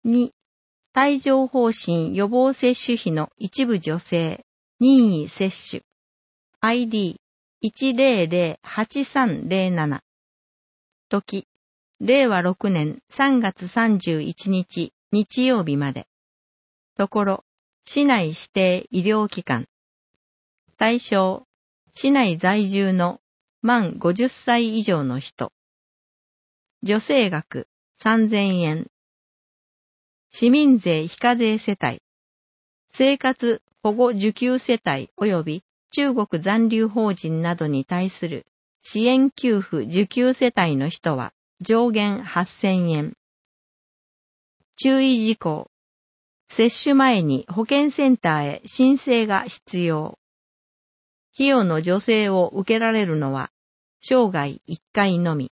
2、帯状疱疹予防接種費の一部助成、任意接種。ID1008307。時、令和6年3月31日日曜日まで。ところ、市内指定医療機関。対象、市内在住の満50歳以上の人。助成額3000円。市民税非課税世帯。生活保護受給世帯及び中国残留邦人などに対する支援給付受給世帯の人は上限8000円。注意事項。接種前に保健センターへ申請が必要。費用の助成を受けられるのは生涯1回のみ。